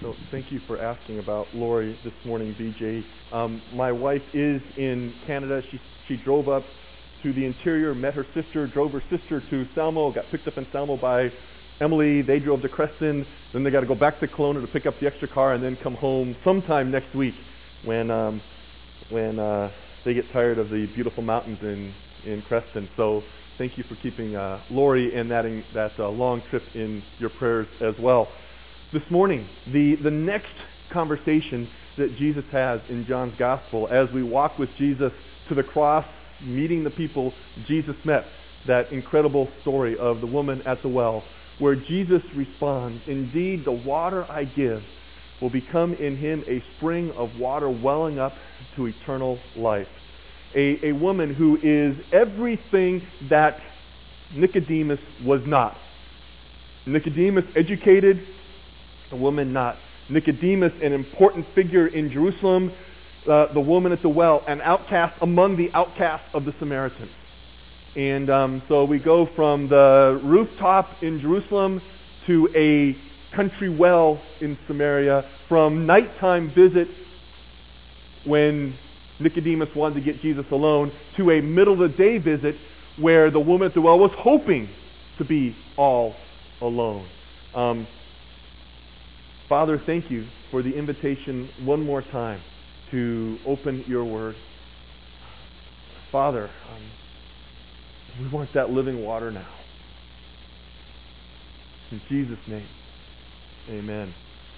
So thank you for asking about Lori this morning, BJ. My wife is in Canada. She drove up to the interior, met her sister, drove her sister to Salmo, got picked up in Salmo by Emily. They drove to Creston. Then they got to go back to Kelowna to pick up the extra car and then come home sometime next week when they get tired of the beautiful mountains in Creston. So thank you for keeping Lori and that long trip in your prayers as well. This morning, the next conversation that Jesus has in John's Gospel, as we walk with Jesus to the cross, meeting the people Jesus met, that incredible story of the woman at the well, where Jesus responds, "Indeed, the water I give will become in him a spring of water welling up to eternal life." A woman who is everything that Nicodemus was not. Nicodemus educated, the woman not. Nicodemus, an important figure in Jerusalem, the woman at the well, an outcast among the outcasts of the Samaritans. And so we go from the rooftop in Jerusalem to a country well in Samaria, from nighttime visit when Nicodemus wanted to get Jesus alone, to a middle-of-the-day visit where the woman at the well was hoping to be all alone. Father, thank you for the invitation one more time to open your word. Father, we want that living water now. In Jesus' name, amen.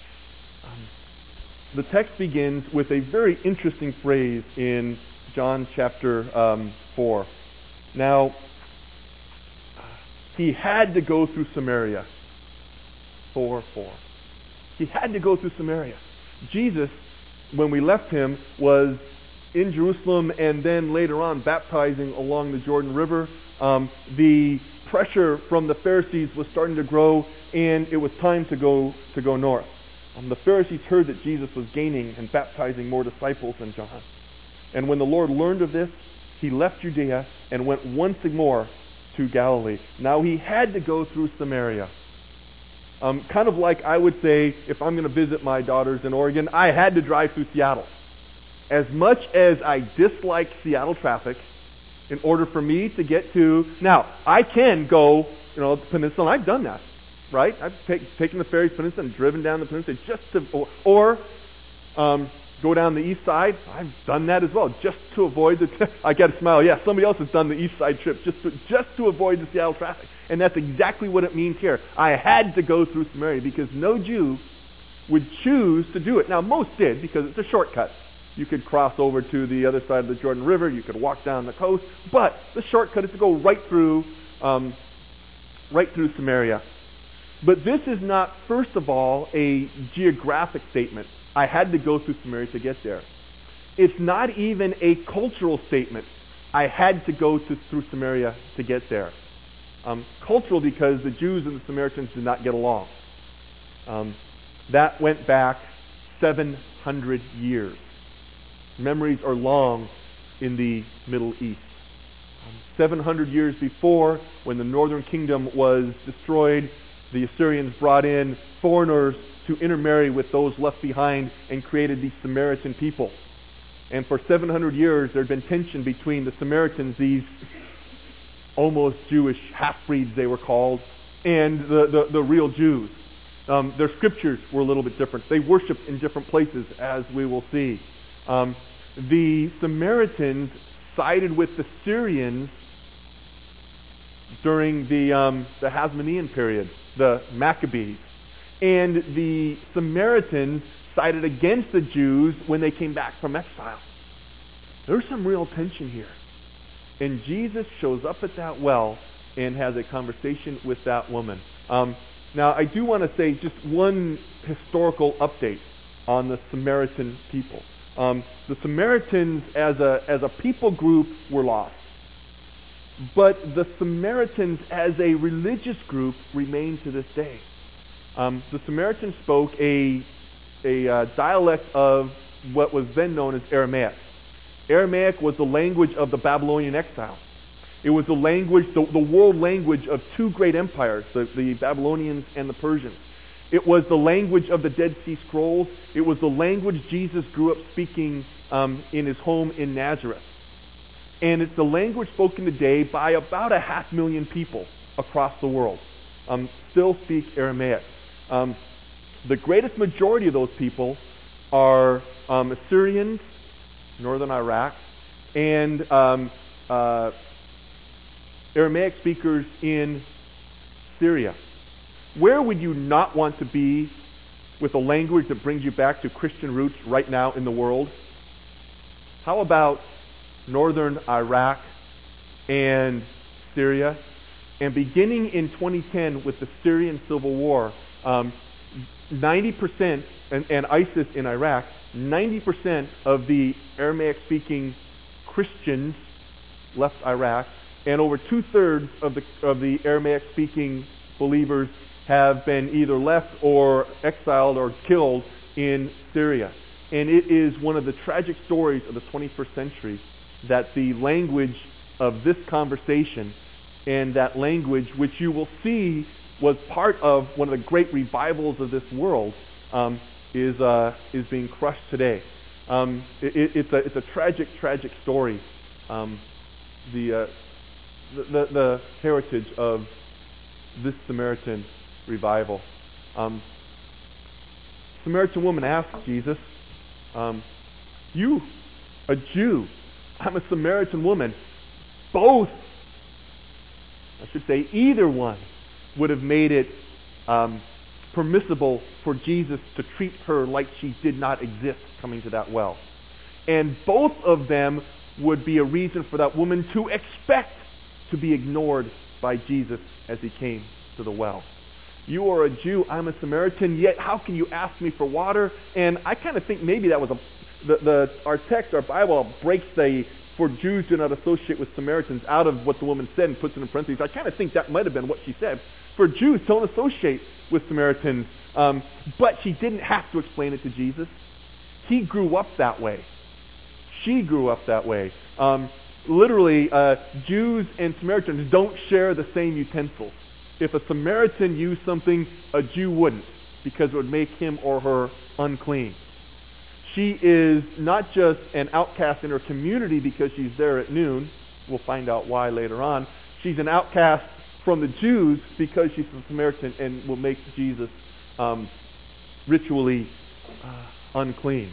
The text begins with a very interesting phrase in John chapter 4. Now, he had to go through Samaria. 4:4. He had to go through Samaria. Jesus, when we left him, was in Jerusalem and then later on baptizing along the Jordan River. The pressure from the Pharisees was starting to grow, and it was time to go north. The Pharisees heard that Jesus was gaining and baptizing more disciples than John. And when the Lord learned of this, he left Judea and went once more to Galilee. Now he had to go through Samaria. Kind of like I would say, if I'm going to visit my daughters in Oregon, I had to drive through Seattle. As much as I dislike Seattle traffic, in order for me to get to... Now, I can go, the peninsula, and I've done that, right? I've taken the ferry to the peninsula and driven down the peninsula just to... Or go down the east side. I've done that as well, just to avoid the... I got to smile. Yeah, somebody else has done the east side trip just to avoid the Seattle traffic. And that's exactly what it means here. I had to go through Samaria because no Jew would choose to do it. Now, most did because it's a shortcut. You could cross over to the other side of the Jordan River. You could walk down the coast. But the shortcut is to go right through Samaria. But this is not, first of all, a geographic statement. I had to go through Samaria to get there. It's not even a cultural statement. I had to go through Samaria to get there. Cultural because the Jews and the Samaritans did not get along. That went back 700 years. Memories are long in the Middle East. 700 years before, when the northern kingdom was destroyed, the Assyrians brought in foreigners to intermarry with those left behind and created the Samaritan people. And for 700 years, there had been tension between the Samaritans, these almost Jewish half-breeds they were called, and the real Jews. Their scriptures were a little bit different. They worshipped in different places, as we will see. The Samaritans sided with the Syrians during the Hasmonean period, the Maccabees. And the Samaritans sided against the Jews when they came back from exile. There's some real tension here. And Jesus shows up at that well and has a conversation with that woman. Now, I do want to say just one historical update on the Samaritan people. The Samaritans as a people group were lost. But the Samaritans as a religious group remain to this day. The Samaritans spoke a dialect of what was then known as Aramaic. Aramaic was the language of the Babylonian exile. It was the language, the world language of two great empires, the Babylonians and the Persians. It was the language of the Dead Sea Scrolls. It was the language Jesus grew up speaking in his home in Nazareth. And it's the language spoken today by about 500,000 people across the world. Still speak Aramaic. The greatest majority of those people are Assyrians, northern Iraq, and Aramaic speakers in Syria. Where would you not want to be with a language that brings you back to Christian roots right now in the world? How about northern Iraq and Syria? And beginning in 2010 with the Syrian civil war, 90%, and ISIS in Iraq, 90% of the Aramaic-speaking Christians left Iraq, and over 2/3 of the Aramaic-speaking believers have been either left or exiled or killed in Syria. And it is one of the tragic stories of the 21st century that the language of this conversation, and that language which you will see was part of one of the great revivals of this world, is being crushed today. It's a tragic story. The heritage of this Samaritan revival. Samaritan woman asked Jesus, "You, a Jew, I'm a Samaritan woman. Both, I should say, either one would have made it permissible for Jesus to treat her like she did not exist coming to that well. And both of them would be a reason for that woman to expect to be ignored by Jesus as he came to the well. You are a Jew, I'm a Samaritan, yet how can you ask me for water?" And I kind of think maybe that was our text, our Bible, breaks the "for Jews do not associate with Samaritans" out of what the woman said and puts it in parentheses. I kind of think that might have been what she said. For Jews don't associate with Samaritans. But she didn't have to explain it to Jesus. He grew up that way. She grew up that way. Literally, Jews and Samaritans don't share the same utensils. If a Samaritan used something, a Jew wouldn't, because it would make him or her unclean. She is not just an outcast in her community because she's there at noon. We'll find out why later on. She's an outcast from the Jews because she's a Samaritan and will make Jesus ritually unclean.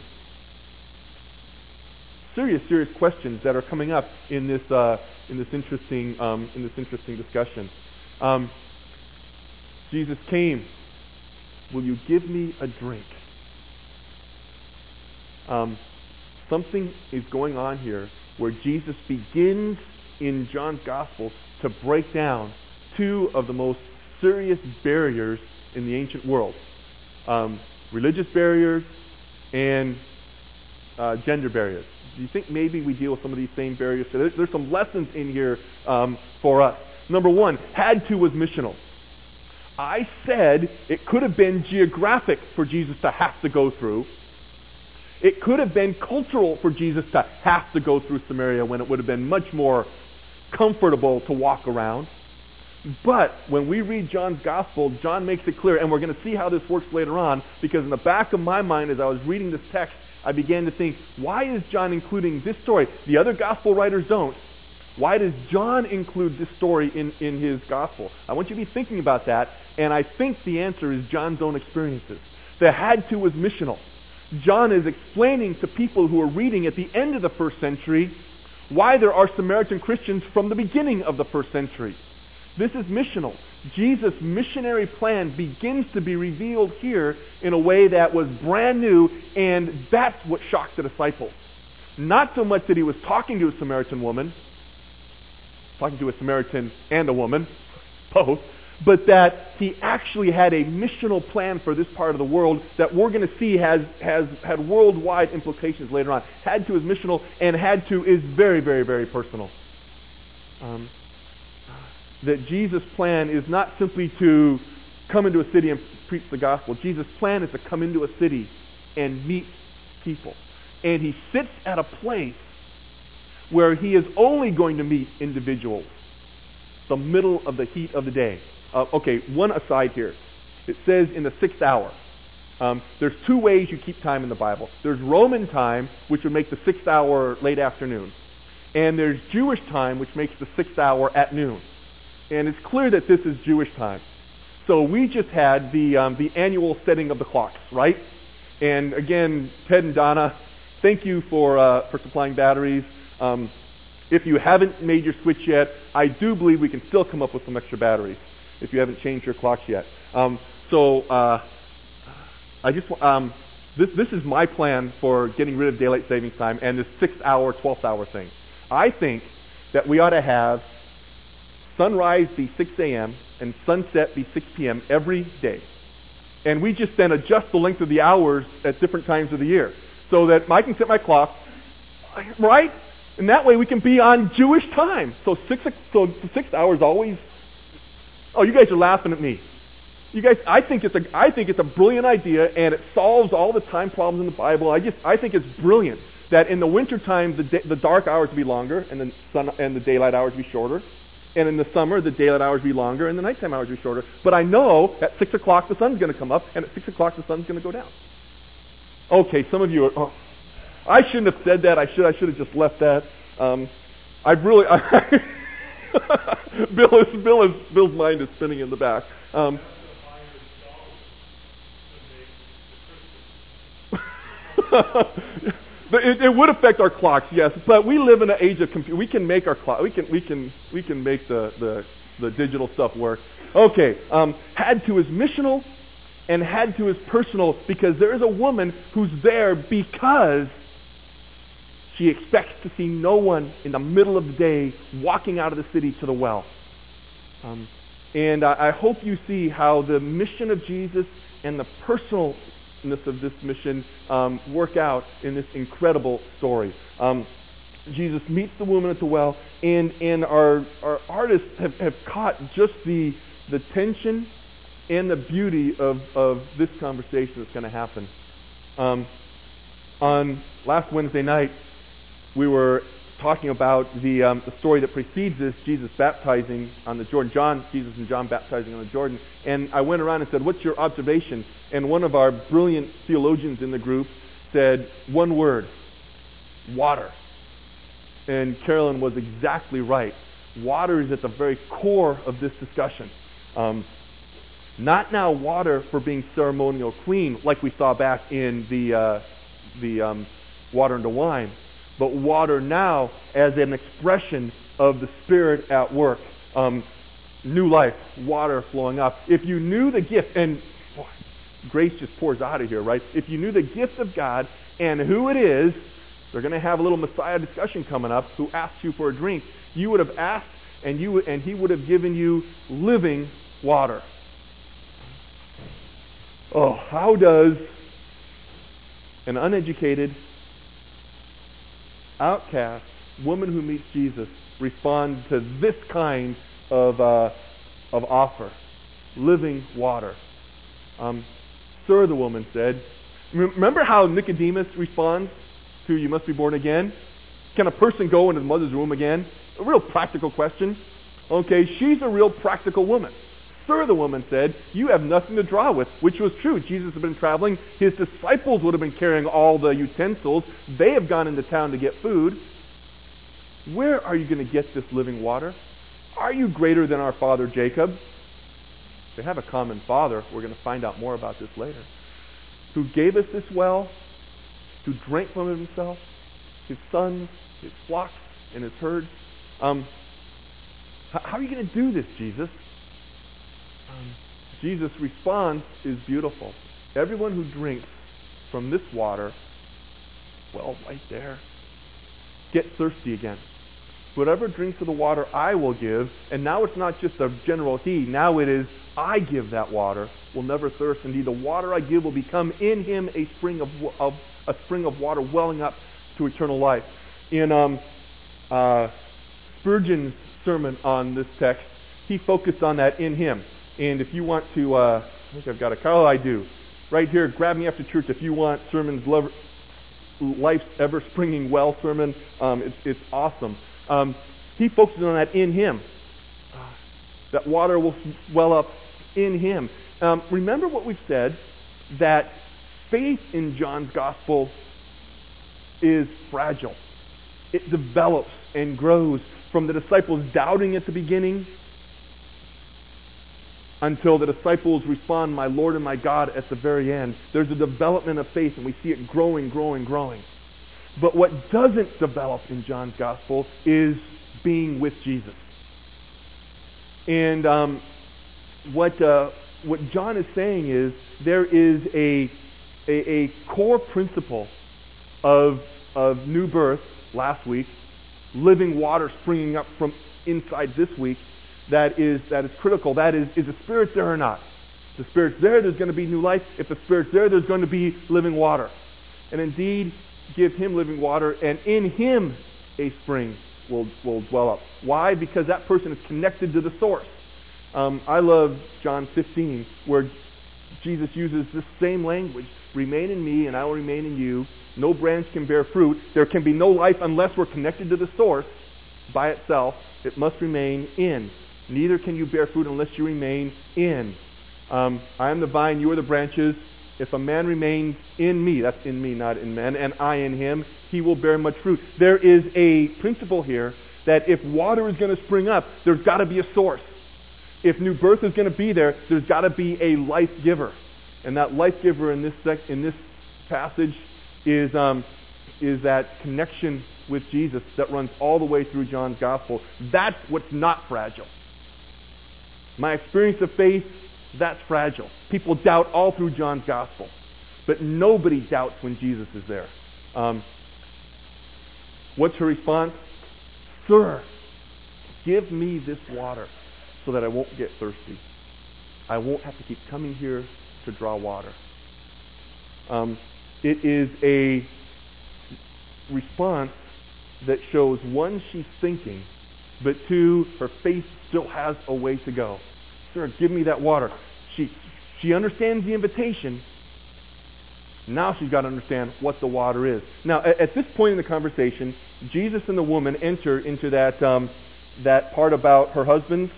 Serious questions that are coming up in this interesting discussion. Jesus came. Will you give me a drink? Something is going on here where Jesus begins in John's Gospel to break down two of the most serious barriers in the ancient world. Religious barriers and gender barriers. Do you think maybe we deal with some of these same barriers today? There's some lessons in here for us. Number one, had to was missional. I said it could have been geographic for Jesus to have to go through. It could have been cultural for Jesus to have to go through Samaria when it would have been much more comfortable to walk around. But when we read John's Gospel, John makes it clear, and we're going to see how this works later on, because in the back of my mind as I was reading this text, I began to think, why is John including this story? The other Gospel writers don't. Why does John include this story in his Gospel? I want you to be thinking about that, and I think the answer is John's own experiences. The had to was missional. John is explaining to people who are reading at the end of the first century why there are Samaritan Christians from the beginning of the first century. This is missional. Jesus' missionary plan begins to be revealed here in a way that was brand new, and that's what shocked the disciples. Not so much that he was talking to a Samaritan woman, talking to a Samaritan and a woman, both, but that he actually had a missional plan for this part of the world that we're going to see has had worldwide implications later on. Had to is missional, and had to is very, very, very personal. That Jesus' plan is not simply to come into a city and preach the gospel. Jesus' plan is to come into a city and meet people. And he sits at a place where he is only going to meet individuals. The middle of the heat of the day. Okay, one aside here. It says in the 6th hour. There's 2 ways you keep time in the Bible. There's Roman time, which would make the 6th hour late afternoon. And there's Jewish time, which makes the 6th hour at noon. And it's clear that this is Jewish time. So we just had the annual setting of the clocks, right? And again, Ted and Donna, thank you for supplying batteries. If you haven't made your switch yet, I do believe we can still come up with some extra batteries if you haven't changed your clocks yet. This is my plan for getting rid of daylight savings time and this 6th hour, 12th hour thing. I think that we ought to have sunrise be 6 a.m. and sunset be 6 p.m. every day. And we just then adjust the length of the hours at different times of the year so that I can set my clock, right? And that way we can be on Jewish time. So the 6 hours always. Oh, you guys are laughing at me. You guys, I think it's a brilliant idea, and it solves all the time problems in the Bible. I think it's brilliant that in the wintertime the dark hours be longer and the daylight hours be shorter. And in the summer, the daylight hours be longer and the nighttime hours be shorter. But I know at 6 o'clock the sun's going to come up, and at 6 o'clock the sun's going to go down. Okay, some of you are, oh, I shouldn't have said that. I should have just left that. Bill's mind is spinning in the back. But it would affect our clocks, yes. But we live in an age of computer. We can make our clock. We can make the digital stuff work. Okay. Had to is missional, and had to is personal, because there is a woman who's there because she expects to see no one in the middle of the day walking out of the city to the well. And I hope you see how the mission of Jesus and the personalness of this mission work out in this incredible story. Jesus meets the woman at the well, and our artists have caught just the tension and the beauty of this conversation that's going to happen. On last Wednesday night, we were talking about the story that precedes this, Jesus baptizing on the Jordan, Jesus and John baptizing on the Jordan. And I went around and said, what's your observation? And one of our brilliant theologians in the group said, one word, water. And Carolyn was exactly right. Water is at the very core of this discussion. Not now water for being ceremonial clean, like we saw back in the water into wine, but water now as an expression of the Spirit at work. New life, water flowing up. If you knew the gift, and boy, grace just pours out of here, right? If you knew the gift of God and who it is, they're going to have a little Messiah discussion coming up, who asks you for a drink, you would have asked, and he would have given you living water. Oh, how does an uneducated, outcast woman who meets Jesus respond to this kind of offer? Living water. Sir, the woman said. Remember how Nicodemus responds to, you must be born again? Can a person go into the mother's womb again? A real practical question. Okay, she's a real practical woman. Sir, the woman said, you have nothing to draw with, which was true. Jesus had been traveling. His disciples would have been carrying all the utensils. They have gone into town to get food. Where are you going to get this living water? Are you greater than our father Jacob? They have a common father. We're going to find out more about this later. Who gave us this well, who drank from it himself, his sons, his flocks, and his herds. How are you going to do this, Jesus? Jesus' response is beautiful. Everyone who drinks from this water, well, right there, gets thirsty again. Whatever drinks of the water I will give, and now it's not just a general he, now it is I give that water, will never thirst. Indeed, the water I give will become in him a spring of water welling up to eternal life. In Spurgeon's sermon on this text, he focused on that in him. And if you want to, I think I've got a call. I do. Right here, grab me after church if you want sermons, Life's Ever Springing Well sermon. It's awesome. He focuses on that in him. That water will well up in him. Remember what we've said, that faith in John's gospel is fragile. It develops and grows from the disciples doubting at the beginning until the disciples respond, "My Lord and my God," at the very end. There's a development of faith, and we see it growing, growing, growing. But what doesn't develop in John's gospel is being with Jesus. And what John is saying is there is a core principle of new birth last week, living water springing up from inside this week, that is critical. That is the Spirit there or not? If the Spirit's there, there's going to be new life. If the Spirit's there, there's going to be living water. And indeed, give him living water, and in him a spring will dwell up. Why? Because that person is connected to the source. I love John 15, where Jesus uses this same language. Remain in me, and I will remain in you. No branch can bear fruit. There can be no life unless we're connected to the source by itself. It must remain in. Neither can you bear fruit unless you remain in. I am the vine, you are the branches. If a man remains in me, that's in me, not in men, and I in him, he will bear much fruit. There is a principle here that if water is going to spring up, there's got to be a source. If new birth is going to be there, there's got to be a life giver. And that life giver in this passage is that connection with Jesus that runs all the way through John's gospel. That's what's not fragile. My experience of faith, that's fragile. People doubt all through John's gospel. But nobody doubts when Jesus is there. What's her response? "Sir, give me this water so that I won't get thirsty. I won't have to keep coming here to draw water." It is a response that shows, one, she's thinking, but two, her faith still has a way to go. "Sir, give me that water." She understands the invitation. Now she's got to understand what the water is. Now, at this point in the conversation, Jesus and the woman enter into that part about her husband.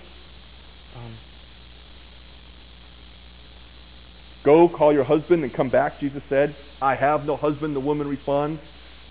"Go, call your husband and come back," Jesus said. "I have no husband," the woman responds.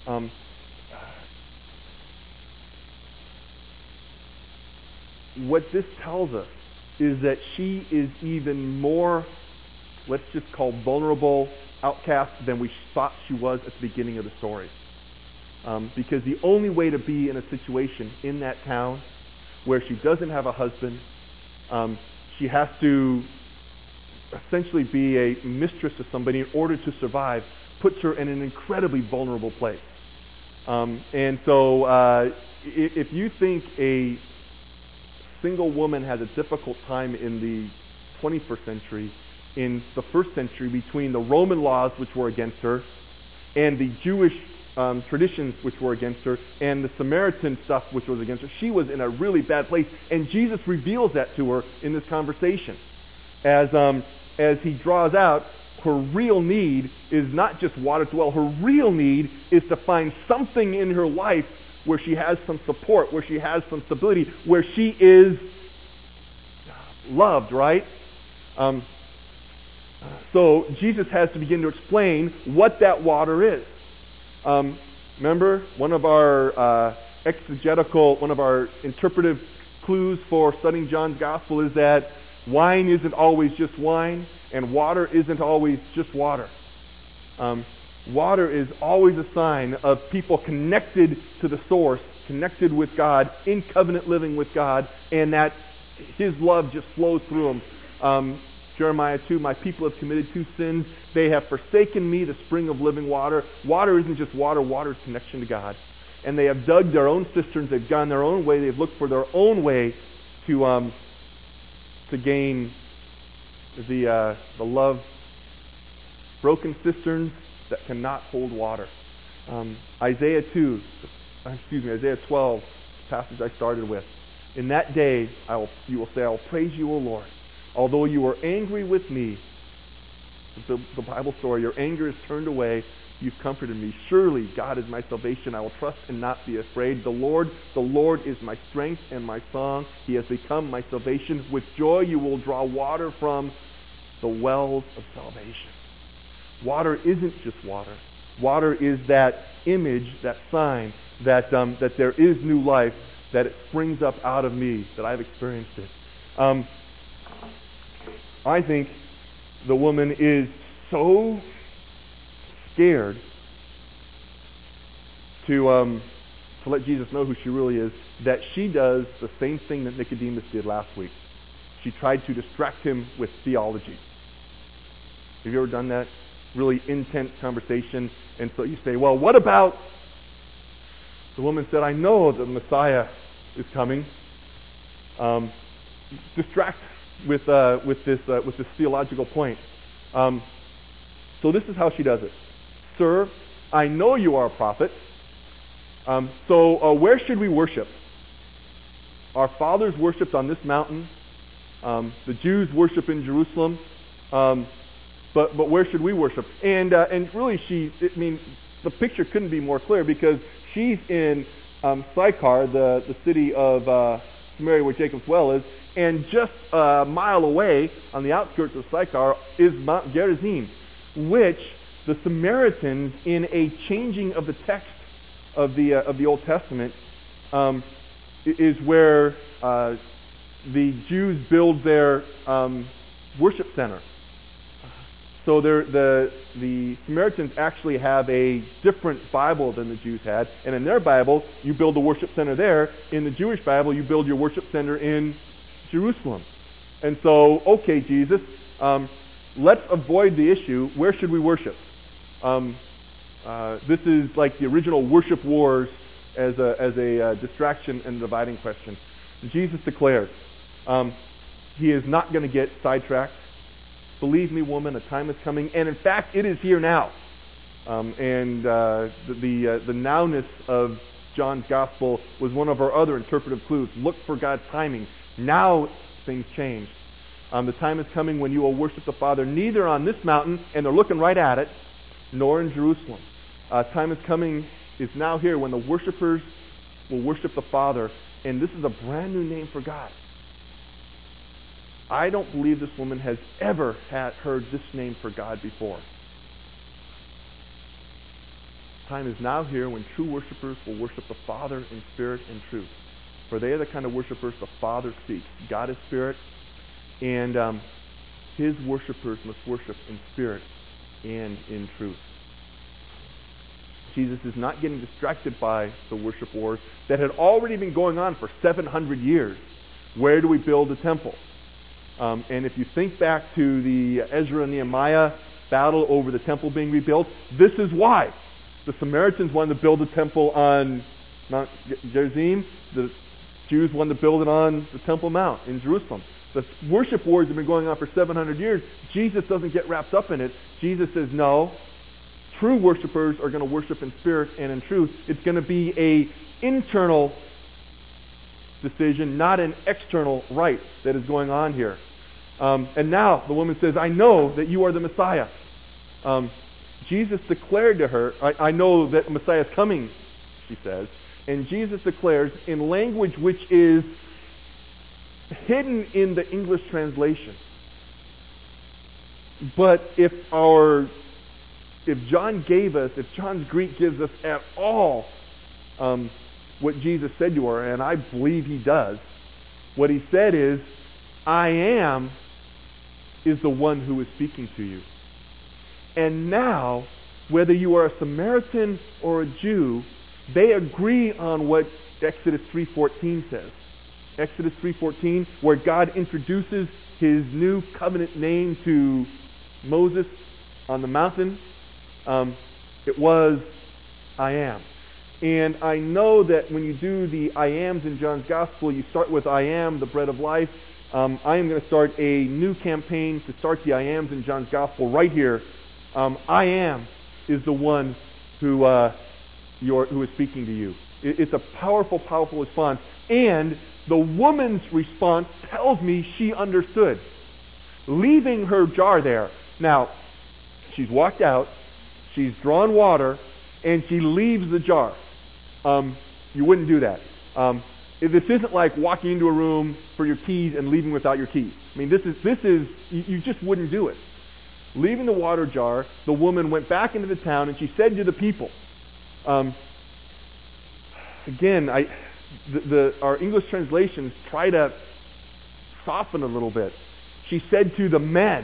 What this tells us is that she is even more, let's just call vulnerable, outcast than we thought she was at the beginning of the story. Because the only way to be in a situation in that town where she doesn't have a husband, she has to essentially be a mistress of somebody in order to survive, puts her in an incredibly vulnerable place. And so if you think a single woman has a difficult time in the 21st century, in the first century, between the Roman laws which were against her and the Jewish traditions which were against her and the Samaritan stuff which was against her, she was in a really bad place. And Jesus reveals that to her in this conversation. As he draws out, her real need is not just water to well. Her real need is to find something in her life where she has some support, where she has some stability, where she is loved, right? So Jesus has to begin to explain what that water is. Remember, one of our interpretive clues for studying John's Gospel is that wine isn't always just wine, and water isn't always just water. Water is always a sign of people connected to the source, connected with God, in covenant living with God, and that his love just flows through them. Jeremiah 2, "My people have committed two sins. They have forsaken me, the spring of living water." Water isn't just water. Water is connection to God. And they have dug their own cisterns. They've gone their own way. They've looked for their own way to gain the love. Broken cisterns that cannot hold water. Isaiah 12, the passage I started with. "In that day, you will say, I will praise you, O Lord. Although you were angry with me," the Bible story, "your anger is turned away. You've comforted me. Surely God is my salvation. I will trust and not be afraid. The Lord is my strength and my song. He has become my salvation. With joy you will draw water from the wells of salvation. Water isn't just water. Water is that image, that sign, that there is new life, that it springs up out of me, that I've experienced it. I think the woman is so scared to let Jesus know who she really is, that she does the same thing that Nicodemus did last week. She tried to distract him with theology. Have you ever done that? Really intense conversation. And so you say, well, what about... The woman said, I know that the Messiah is coming. Distract with this theological point. So this is how she does it. Sir, I know you are a prophet. So where should we worship? Our fathers worshipped on this mountain. The Jews worship in Jerusalem. But where should we worship? And really, the picture couldn't be more clear, because she's in Sychar, the city of Samaria where Jacob's well is, and just a mile away on the outskirts of Sychar is Mount Gerizim, which the Samaritans, in a changing of the text of the Old Testament, is where the Jews build their worship center. So the Samaritans actually have a different Bible than the Jews had, and in their Bible, you build a worship center there. In the Jewish Bible, you build your worship center in Jerusalem. And so, okay, Jesus, let's avoid the issue. Where should we worship? This is like the original worship wars as a distraction and dividing question. Jesus declares, he is not going to get sidetracked. Believe me, woman, a time is coming, and in fact, it is here now. The nowness of John's gospel was one of our other interpretive clues. Look for God's timing. Now things change. The time is coming when you will worship the Father neither on this mountain, and they're looking right at it, nor in Jerusalem. Time is coming, is now here, when the worshipers will worship the Father, and this is a brand new name for God. I don't believe this woman has ever heard this name for God before. Time is now here when true worshipers will worship the Father in spirit and truth. For they are the kind of worshipers the Father seeks. God is spirit, and his worshipers must worship in spirit and in truth. Jesus is not getting distracted by the worship wars that had already been going on for 700 years. Where do we build a temple? And if you think back to the Ezra and Nehemiah battle over the temple being rebuilt, this is why. The Samaritans wanted to build a temple on Mount Gerizim. The Jews wanted to build it on the Temple Mount in Jerusalem. The worship wars have been going on for 700 years. Jesus doesn't get wrapped up in it. Jesus says, no, true worshipers are going to worship in spirit and in truth. It's going to be an internal decision, not an external rite that is going on here. And now the woman says, I know that you are the Messiah. Jesus declared to her, I know that Messiah is coming, she says. And Jesus declares in language which is hidden in the English translation. But if John's Greek gives us at all what Jesus said to her, and I believe he does, what he said is, I am is the one who is speaking to you. And now, whether you are a Samaritan or a Jew, they agree on what Exodus 3:14 says. Exodus 3:14, where God introduces his new covenant name to Moses on the mountain, it was, I am. And I know that when you do the I ams in John's Gospel, you start with I am, the bread of life. I am going to start a new campaign to start the I ams in John's Gospel right here. I am is the one who is speaking to you. It's a powerful, powerful response. And the woman's response tells me she understood. Leaving her jar there. Now, she's walked out, she's drawn water, and she leaves the jar. You wouldn't do that. This isn't like walking into a room for your keys and leaving without your keys. I mean, this is you just wouldn't do it. Leaving the water jar, the woman went back into the town and she said to the people, again, our English translations try to soften a little bit. She said to the men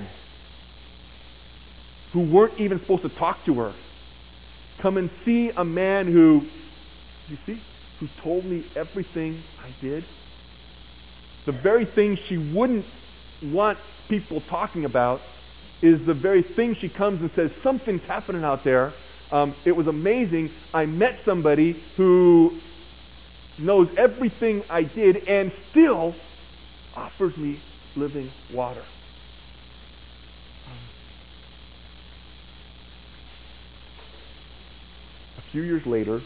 who weren't even supposed to talk to her, come and see a man who told me everything I did. The very thing she wouldn't want people talking about is the very thing she comes and says, something's happening out there. It was amazing. I met somebody who knows everything I did and still offers me living water. A few years later,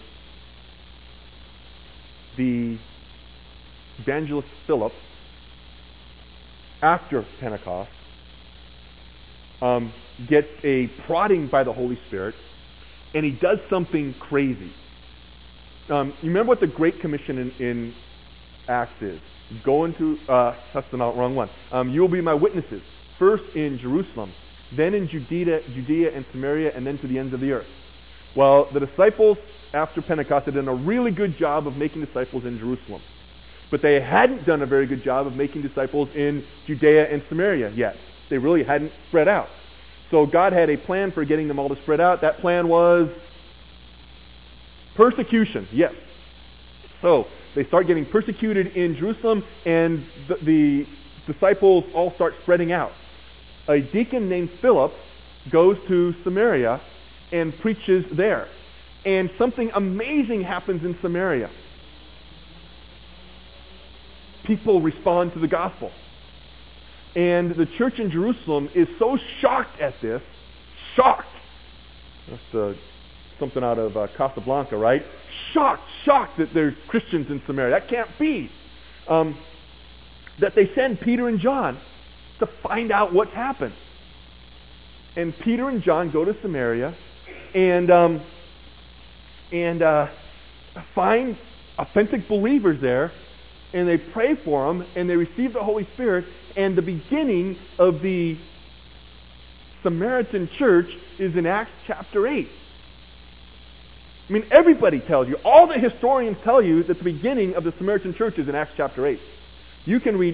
the evangelist Philip, after Pentecost, gets a prodding by the Holy Spirit, and he does something crazy. You remember what the Great Commission in Acts is? Go into, that's the wrong one. You will be my witnesses, first in Jerusalem, then in Judea and Samaria, and then to the ends of the earth. Well, the disciples, after Pentecost, had done a really good job of making disciples in Jerusalem. But they hadn't done a very good job of making disciples in Judea and Samaria yet. They really hadn't spread out. So God had a plan for getting them all to spread out. That plan was persecution, yes. So they start getting persecuted in Jerusalem, and the disciples all start spreading out. A deacon named Philip goes to Samaria and preaches there. And something amazing happens in Samaria. People respond to the gospel. And the church in Jerusalem is so shocked at this, shocked. That's something out of Casablanca, right? Shocked that there's Christians in Samaria. That can't be. That they send Peter and John to find out what's happened. And Peter and John go to Samaria and find authentic believers there, and they pray for them, and they receive the Holy Spirit, and the beginning of the Samaritan church is in Acts chapter 8. I mean, everybody tells you, all the historians tell you that the beginning of the Samaritan church is in Acts chapter 8. You can read,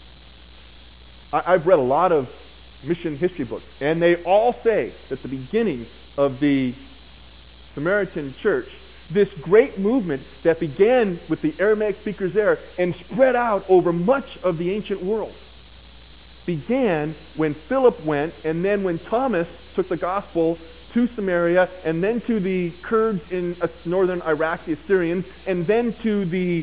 I've read a lot of mission history books, and they all say that the beginning of the Samaritan church, this great movement that began with the Aramaic speakers there and spread out over much of the ancient world, began when Philip went, and then when Thomas took the gospel to Samaria, and then to the Kurds in northern Iraq, the Assyrians, and then to the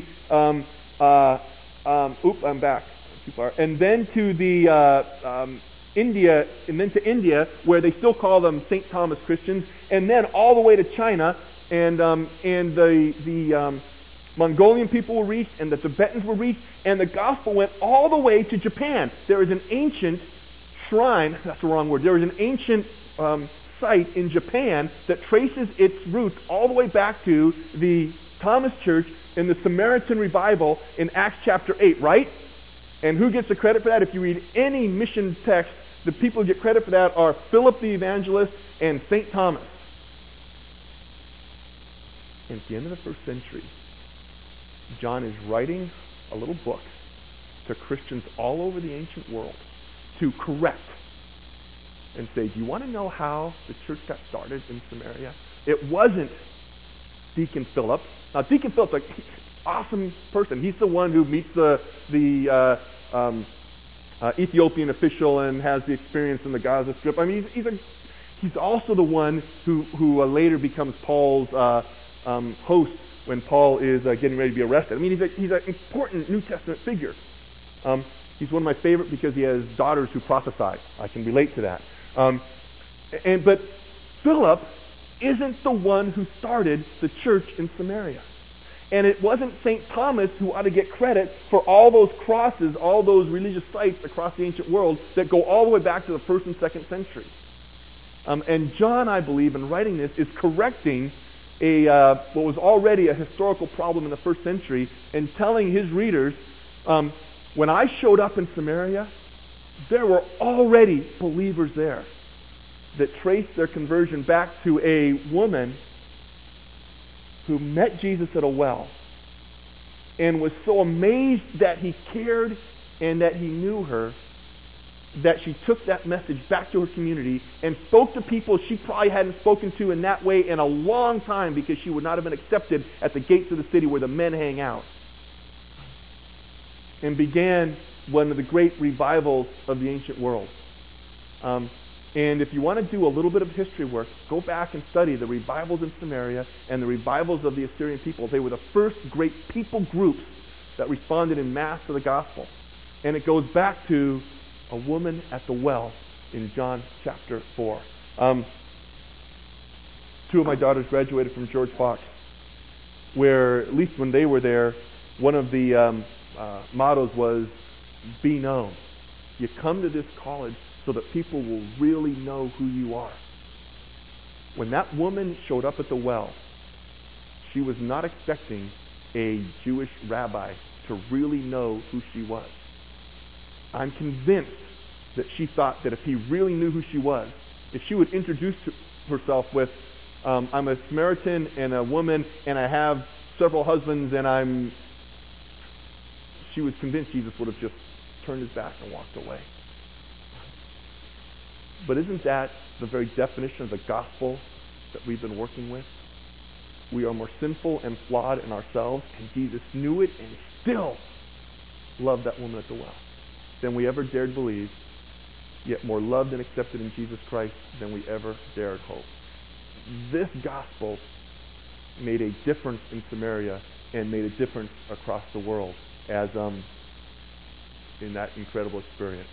I'm back too far, and then to the India, and then to India, where they still call them St. Thomas Christians, and then all the way to China, and the Mongolian people were reached, and the Tibetans were reached, and the gospel went all the way to Japan. There is an ancient shrine, that's the wrong word, there is an ancient site in Japan that traces its roots all the way back to the Thomas Church in the Samaritan revival in Acts chapter 8, right? And who gets the credit for that? If you read any mission text, the people who get credit for that are Philip the evangelist and St. Thomas. And at the end of the first century, John is writing a little book to Christians all over the ancient world to correct and say, do you want to know how the church got started in Samaria? It wasn't Deacon Philip. Now, Deacon Philip's an awesome person. He's the one who meets the Ethiopian official and has the experience in the Gaza Strip. I mean, he's also the one who later becomes Paul's host when Paul is getting ready to be arrested. I mean, he's an important New Testament figure. He's one of my favorite because he has daughters who prophesy. I can relate to that. But Philip isn't the one who started the church in Samaria. And it wasn't St. Thomas who ought to get credit for all those crosses, all those religious sites across the ancient world that go all the way back to the 1st and 2nd century. And John, I believe, in writing this, is correcting what was already a historical problem in the first century and telling his readers, when I showed up in Samaria, there were already believers there that traced their conversion back to a woman who met Jesus at a well and was so amazed that he cared and that he knew her that she took that message back to her community and spoke to people she probably hadn't spoken to in that way in a long time, because she would not have been accepted at the gates of the city where the men hang out. And began one of the great revivals of the ancient world. And if you want to do a little bit of history work, go back and study the revivals in Samaria and the revivals of the Assyrian people. They were the first great people groups that responded in mass to the gospel. And it goes back to a woman at the well in John chapter 4. Two of my daughters graduated from George Fox, where, at least when they were there, one of the mottos was, be known. You come to this college so that people will really know who you are. When that woman showed up at the well, she was not expecting a Jewish rabbi to really know who she was. I'm convinced that she thought that if he really knew who she was, if she would introduce herself with, I'm a Samaritan and a woman and I have several husbands and she was convinced Jesus would have just turned his back and walked away. But isn't that the very definition of the gospel that we've been working with? We are more sinful and flawed in ourselves, and Jesus knew it and still loved that woman at the well than we ever dared believe, yet more loved and accepted in Jesus Christ than we ever dared hope. This gospel made a difference in Samaria and made a difference across the world as in that incredible experience.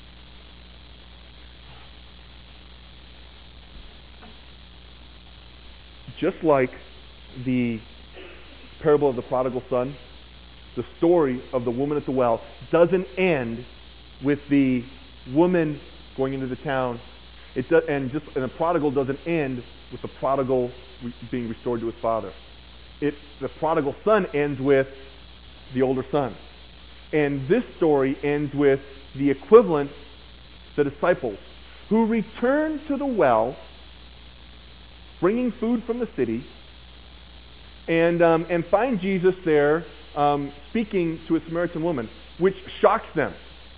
Just like the parable of the prodigal son, the story of the woman at the well doesn't end with the woman going into the town. And the prodigal doesn't end with the prodigal being restored to his father. The prodigal son ends with the older son. And this story ends with the equivalent, the disciples, who return to the well, bringing food from the city, and find Jesus there speaking to a Samaritan woman, which shocks them.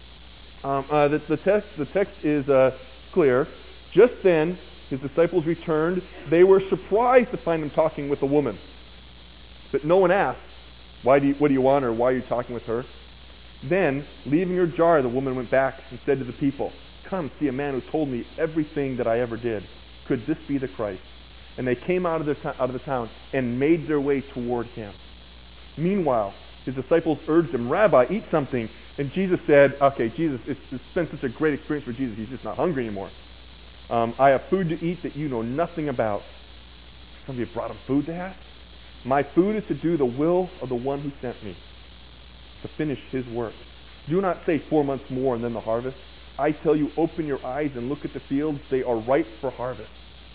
The text is clear. Just then, his disciples returned. They were surprised to find him talking with a woman. But no one asked, what do you want, or why are you talking with her? Then, leaving her jar, the woman went back and said to the people, come see a man who told me everything that I ever did. Could this be the Christ? And they came out of the town and made their way toward him. Meanwhile, his disciples urged him, Rabbi, eat something. And Jesus said, okay, it's been such a great experience for Jesus, he's just not hungry anymore. I have food to eat that you know nothing about. Somebody brought him food to have? My food is to do the will of the one who sent me, to finish his work. Do not say 4 months more and then the harvest. I tell you, open your eyes and look at the fields. They are ripe for harvest.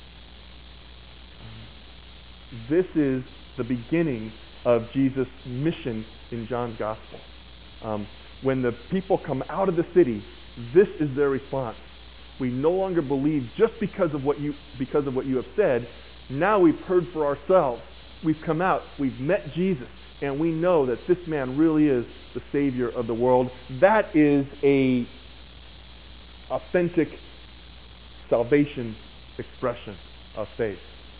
This is the beginning of Jesus' mission in John's gospel. When the people come out of the city, this is their response. We no longer believe just because of what you have said. Now we've heard for ourselves. We've come out. We've met Jesus, and we know that this man really is the Savior of the world. That is a authentic salvation expression of faith.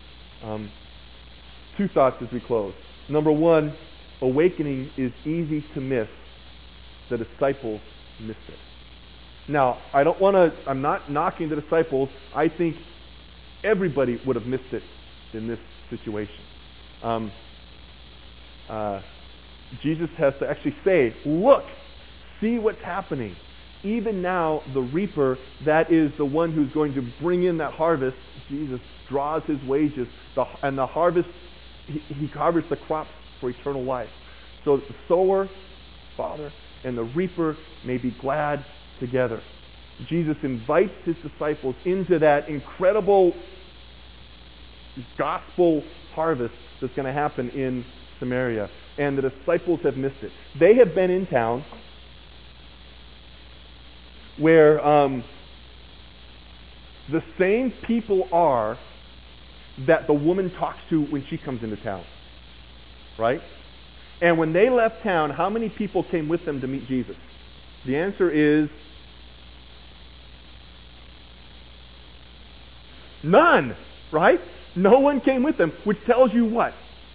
Two thoughts as we close. Number one, awakening is easy to miss. The disciples missed it. Now, I'm not knocking the disciples. I think everybody would have missed it in this situation. Jesus has to actually say, look, see what's happening. Even now, the reaper, that is the one who's going to bring in that harvest, Jesus draws his wages, and the harvest, he harvests the crops for eternal life. So that the sower, Father, and the reaper may be glad together. Jesus invites his disciples into that incredible gospel harvest that's going to happen in Samaria. And the disciples have missed it. They have been in town where the same people are that the woman talks to when she comes into town. Right? And when they left town, how many people came with them to meet Jesus? The answer is none, right? No one came with them, which tells you what?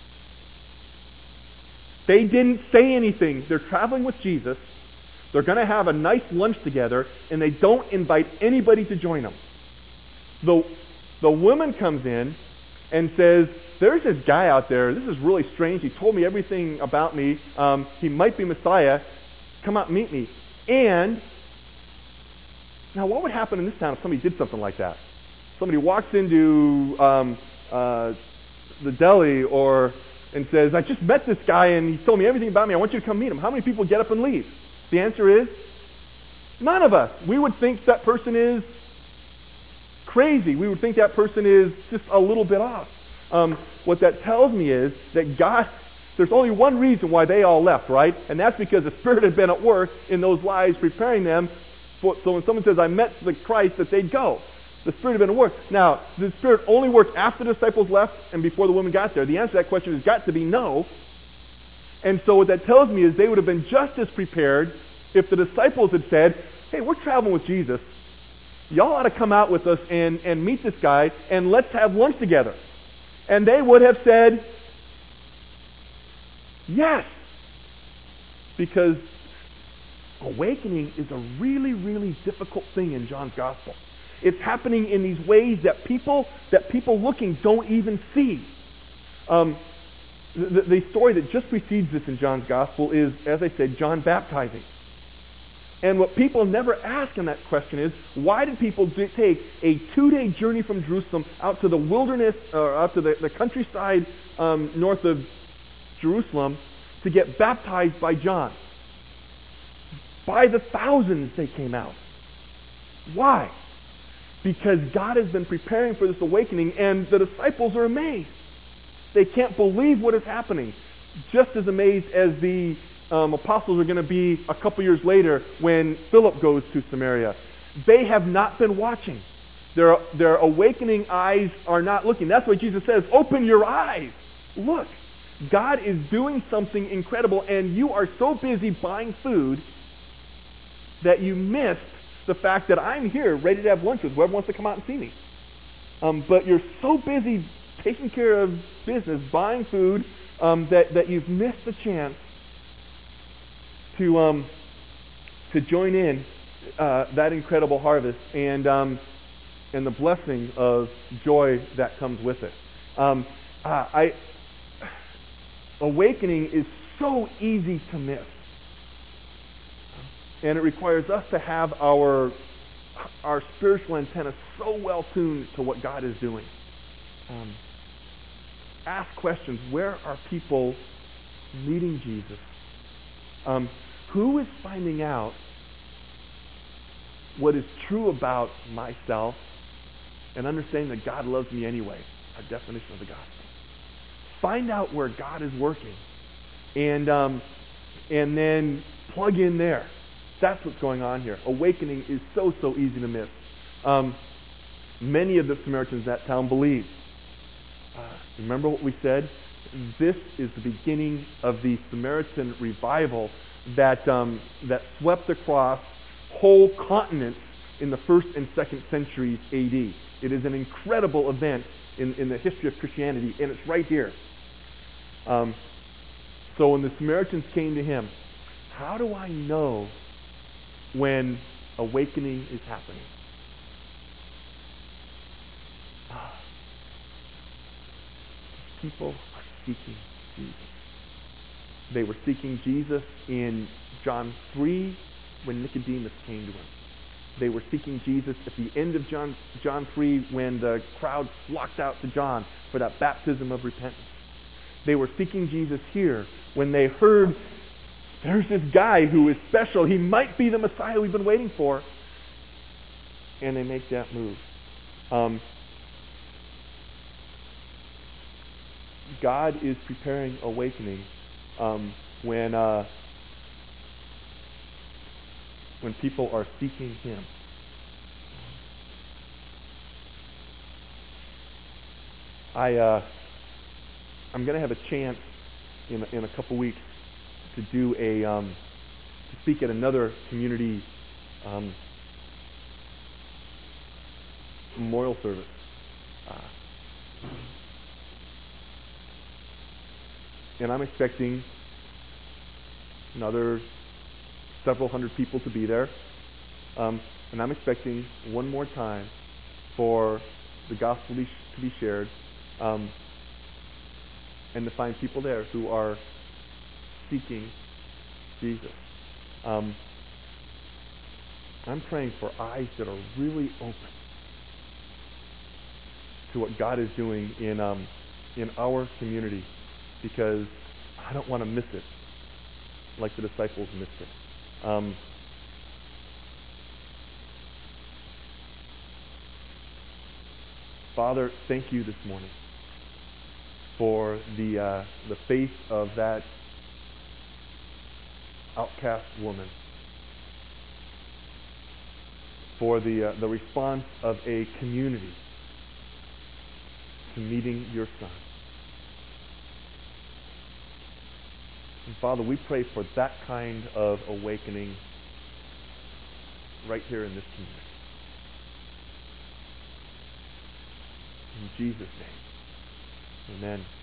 They didn't say anything. They're traveling with Jesus. They're going to have a nice lunch together, and they don't invite anybody to join them. The woman comes in and says, there's this guy out there. This is really strange. He told me everything about me. He might be Messiah. Come out and meet me. And now what would happen in this town if somebody did something like that? Somebody walks into the deli and says, I just met this guy and he told me everything about me. I want you to come meet him. How many people get up and leave? The answer is none of us. We would think that person is crazy. We would think that person is just a little bit off. What that tells me is that God, there's only one reason why they all left, right? And that's because the Spirit had been at work in those lives preparing them. So when someone says, I met the Christ, that they'd go. The Spirit had been at work. Now, did the Spirit only work after the disciples left and before the woman got there? The answer to that question has got to be no. And so what that tells me is they would have been just as prepared if the disciples had said, hey, we're traveling with Jesus. Y'all ought to come out with us and meet this guy and let's have lunch together. And they would have said, yes. Because awakening is a really, really difficult thing in John's gospel. It's happening in these ways that people looking don't even see. The story that just precedes this in John's gospel is, as I said, John baptizing. And what people never ask in that question is, why did people take a 2-day journey from Jerusalem out to the wilderness, or out to the countryside north of Jerusalem to get baptized by John? By the thousands they came out. Why? Because God has been preparing for this awakening, and the disciples are amazed. They can't believe what is happening. Just as amazed as the apostles are going to be a couple years later when Philip goes to Samaria. They have not been watching. Their awakening eyes are not looking. That's why Jesus says, open your eyes. Look, God is doing something incredible, and you are so busy buying food that you missed the fact that I'm here ready to have lunch with whoever wants to come out and see me. But you're so busy taking care of business, buying food, that you've missed the chance to join in that incredible harvest and the blessing of joy that comes with it. Awakening is so easy to miss. And it requires us to have our spiritual antenna so well tuned to what God is doing. Ask questions. Where are people meeting Jesus? Who is finding out what is true about myself and understanding that God loves me anyway? A definition of the gospel. Find out where God is working, and then plug in there. That's what's going on here. Awakening is so easy to miss. Many of the Samaritans in that town believed. Remember what we said? This is the beginning of the Samaritan revival that swept across whole continents in the 1st and 2nd centuries A.D. It is an incredible event in the history of Christianity, and it's right here. So when the Samaritans came to him, how do I know when awakening is happening? People are seeking Jesus. They were seeking Jesus in John 3 when Nicodemus came to him. They were seeking Jesus at the end of John 3 when the crowd flocked out to John for that baptism of repentance. They were seeking Jesus here when they heard there's this guy who is special. He might be the Messiah we've been waiting for. And they make that move. God is preparing awakening when people are seeking him. I'm going to have a chance in a couple weeks to do to speak at another community memorial service. And I'm expecting another several hundred people to be there. And I'm expecting one more time for the gospel to be shared, and to find people there who are seeking Jesus. I'm praying for eyes that are really open to what God is doing in our community, because I don't want to miss it like the disciples missed it. Father, thank you this morning for the faith of that outcast woman, for the response of a community to meeting your Son. And Father, we pray for that kind of awakening right here in this community. In Jesus' name, amen.